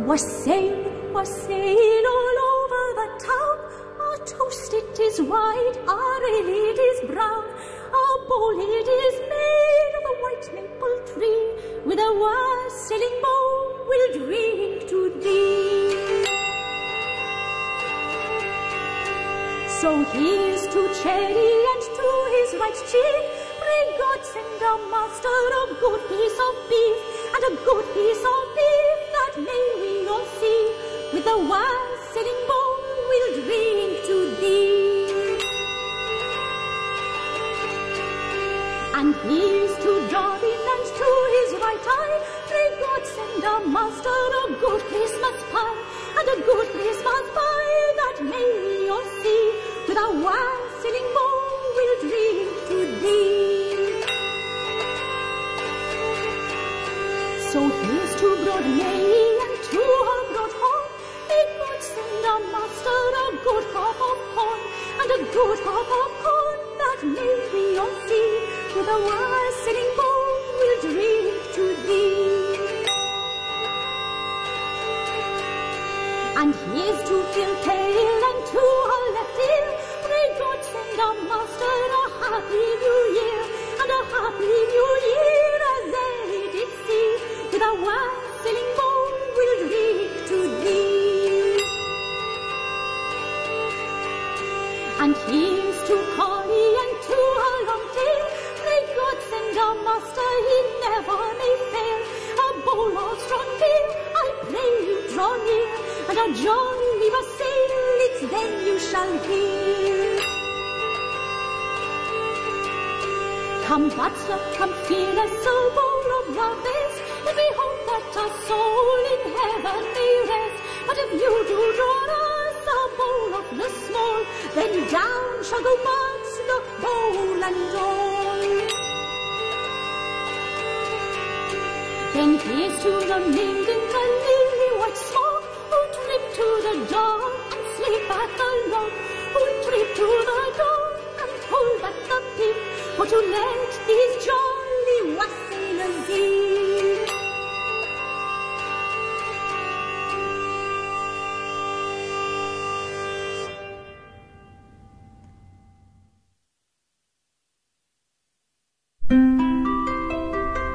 Wassail all over the town. Our toast it is white, our ale it is brown. Our bowl it is made of a white maple tree. With a wassailing bowl we'll drink to thee. So here's to Cherry and to his right cheek. Pray God send our master a good piece of beef, and a good piece of beef that may we all see. With a wassailing bowl we'll drink to thee. And here's to Dobbin and to his right eye. Pray God send our master a good Christmas pie, and a good Christmas pie that may we all see. With a wassailing bowl we'll drink to thee. So here's to Broad May and to her Broad Horn. May God send our master a good crop of corn, and a good crop of corn that may we all see. With a wassailing bowl we'll drink to thee. And here's to Philpale and to her left ear. May God send our master a happy new year, and a happy new year as they did see. With a wassailing bowl we'll drink to thee. And here's to Corrie and to her long tail. May God send our master, he never may fail. A bowl of strong beer, I pray you draw near, and a jolly wassail, it's then you shall hear. Come butler, come fearless, a bowl of the best, and we hope that our soul in heaven may rest. But if you do draw us a bowl of the small, then down shall go butts the bowl and all. Then here's to the maid in the lily white smock, who trip to the door and sleep at the log, who trip to the door and pull back the pin, for to let these jaws